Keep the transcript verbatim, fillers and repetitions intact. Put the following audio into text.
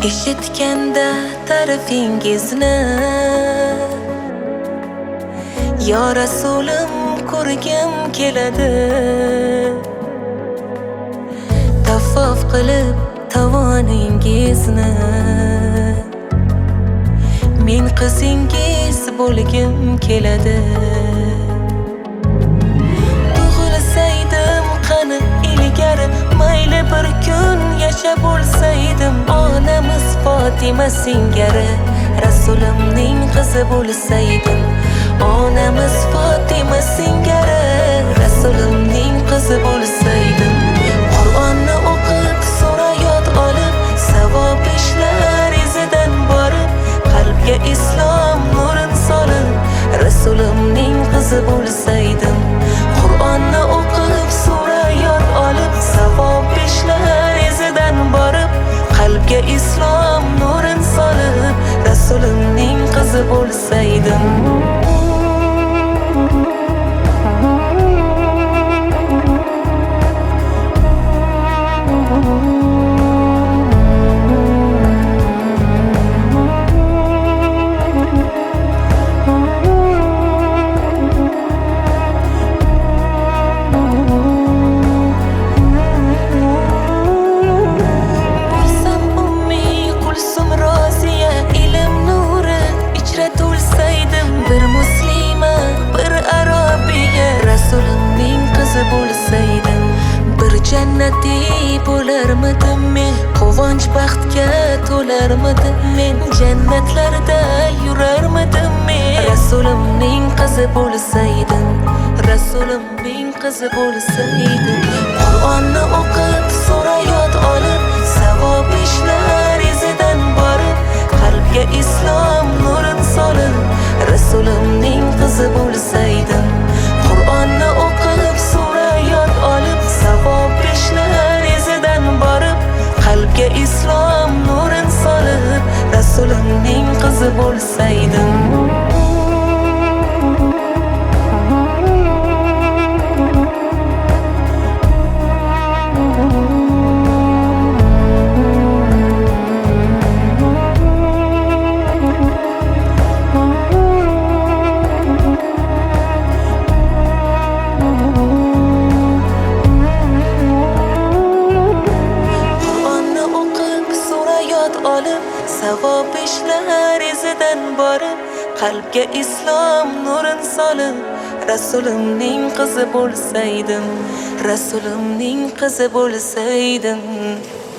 Eshitganda ta'rifingizni yo Rasulim ko'rgim keladi. Taffof qilib tavoningizni men qizingiz bo'lgim keladi. Tug'ilsaydim qani ilgari, mayli bir kun yashab bo'lsaydim, onamiz Fatima singari Rasulimning qizi bo'lsaydim. Onamiz Fatima singari Rasulimning qizi bo'lsaydim. Qur'onni o'qib, sura yod olib, savob ishlar izidan borib, qalbga islom nurin solib, Rasulimning qizi bo'lsaydim. Qur'onni o'qib, sura yod olib, savob ishlar izidan borib, qalbga islom nurin solib, Rasulimning qizi bo'lsaydim. Jannatiy bo'larmidim men, quvonch baxtga to'larmidim men, jannatlarda yurarmidim men. Rasulimning qizi bo'lsaydim, Rasulimning qizi bo'lsaydim. Qur'onni o'qib, sura yod olib, savob ishlar izidan borib, qalbga islom nurin solib, Rasulimning qizi bo'lsaydim. Qur'onni o'qib, sura yod olib, savob ishlar izidan borib, qalbga islom nurin solib, Rasulimning qizi bo'lsaydim. Savob ishlar izidan borib, qalbga islom nurin solib, Rasulimning qizi bo'lsaydim, Rasulimning qizi bo'lsaydim.